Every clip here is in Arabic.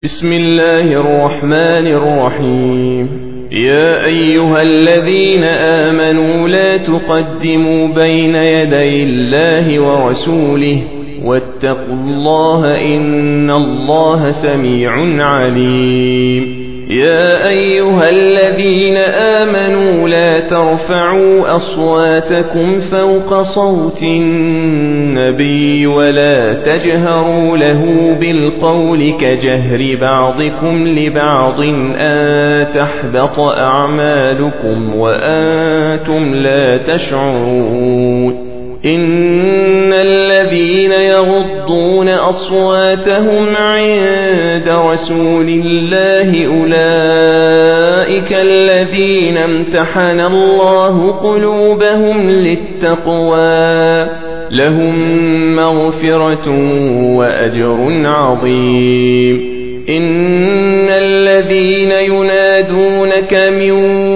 بسم الله الرحمن الرحيم. يا أيها الذين آمنوا لا تقدموا بين يدي الله ورسوله واتقوا الله إن الله سميع عليم. يا أيها الذين آمنوا لا ترفعوا أصواتكم فوق صوت النبي ولا تجهروا له بالقول كجهر بعضكم لبعض أن تحبط أعمالكم وأنتم لا تشعرون. إن الذين يغضون أصواتهم عند رسول الله أولئك الذين امتحن الله قلوبهم للتقوى لهم مغفرة وأجر عظيم. إن الذين ينادونك من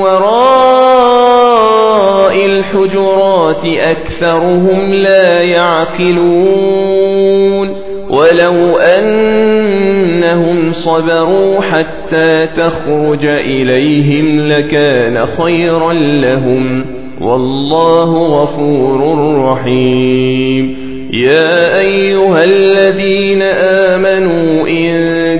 وراء الحجرات أكثرهم لا يعقلون. ولو أنهم صبروا حتى تخرج إليهم لكان خيرا لهم والله غفور رحيم. يا أيها الذين آمنوا إن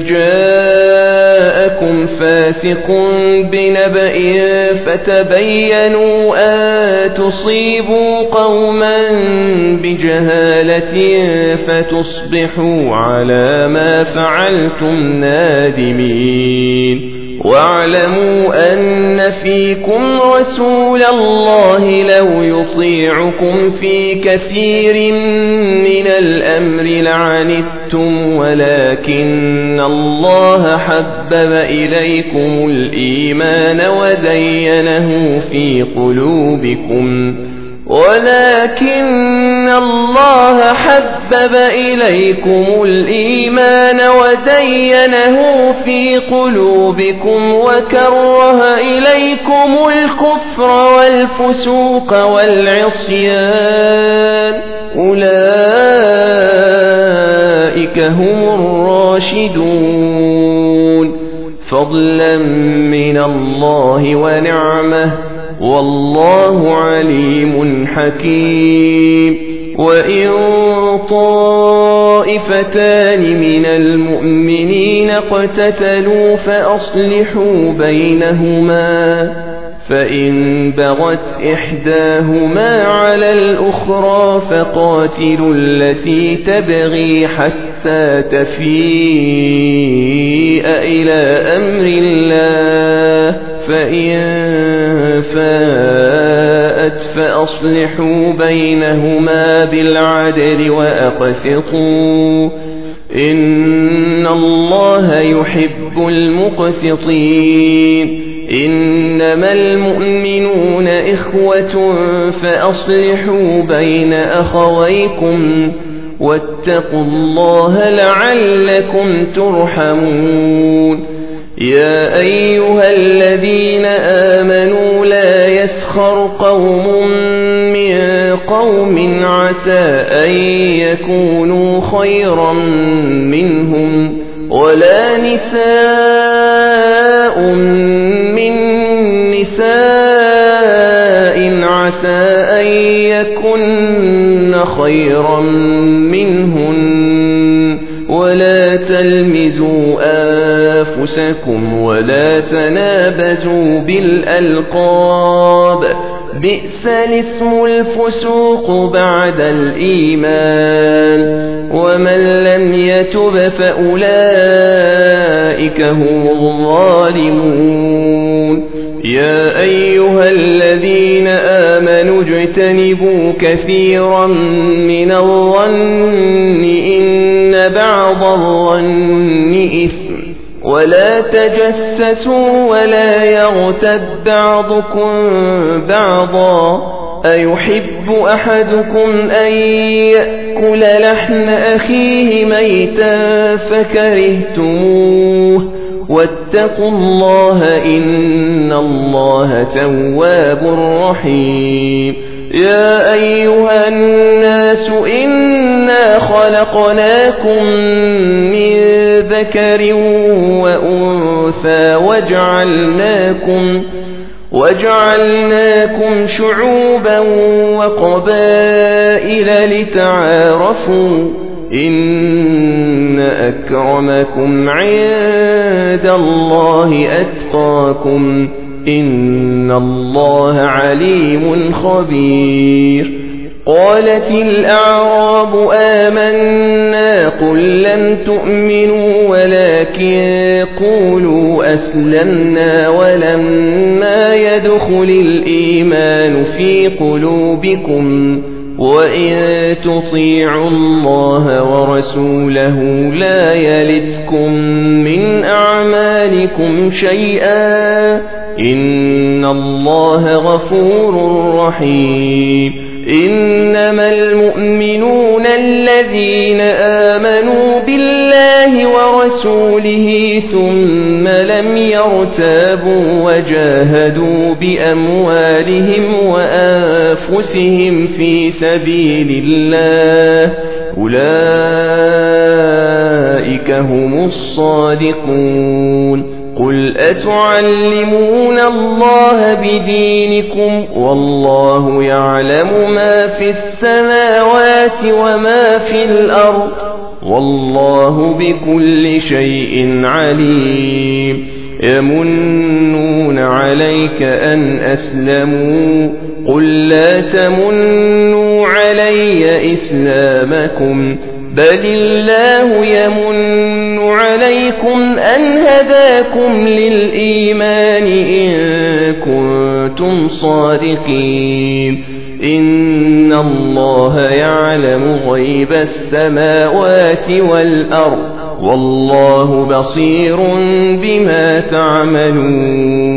جاءكم فاسق بنبأ فتبينوا أن تصيبوا قوما بجهالة فتصبحوا على ما فعلتم نادمين. واعلموا أن فيكم رسول الله لو يطيعكم في كثير من الأمر لعنتم ولكن الله حبب إليكم الإيمان وزينه في قلوبكم وكره إليكم الكفر والفسوق والعصيان أولئك هم الراشدون فضلا من الله ونعمه والله عليم حكيم. وإن طائفتان من المؤمنين اقتتلوا فأصلحوا بينهما فإن بغت إحداهما على الأخرى فقاتلوا التي تبغي حتى تفيء إلى أمر الله فإن فاءت فأصلحوا بينهما بالعدل وأقسطوا إن الله يحب المقسطين. إنما المؤمنون إخوة فأصلحوا بين أخويكم واتقوا الله لعلكم ترحمون. يا أيها الذين آمنوا لا يسخر قوم من قوم عسى أن يكونوا خيرا منهم ولا نساء من نساء عسى أن يكن خيرا منهن ولا تلمزوا أنفسكم ولا تنابزوا بالألقاب بئس الاسم الفسوق بعد الإيمان ومن لم يتب فأولئك هم الظالمون. يا أيها الذين آمنوا اجتنبوا كثيرا من الظن إن بعض الظن إثم ولا تجسسوا ولا يغتب بعضكم بعضا أيحب أحدكم أن يأكل لحم أخيه ميتا فكرهتموه واتقوا الله إن الله تواب رحيم. يا أيها الناس إنا خلقناكم من ذكر وأنثى وجعلناكم شعوبا وقبائل لتعارفوا إن أكرمكم عند الله أتقاكم إن الله عليم خبير. قالت الأعراب آمنا قل لم تؤمنوا ولكن قولوا أسلمنا ولما يدخل الإيمان في قلوبكم وإن تطيعوا الله ورسوله لا يلتكم من أعمالكم شيئا إن الله غفور رحيم. إنما المؤمنون الذين آمنوا بالله ورسوله ثم لم يرتابوا وجاهدوا بأموالهم وأنفسهم في سبيل الله أولئك هم الصادقون. قل أتعلمون الله بدينكم والله يعلم ما في السماوات وما في الأرض والله بكل شيء عليم. يمنون عليك أن أسلموا قل لا تمنوا علي إسلامكم بل الله يمن عليكم أن هداكم للإيمان إن كنتم صادقين. إن الله يعلم غيب السماوات والأرض والله بصير بما تعملون.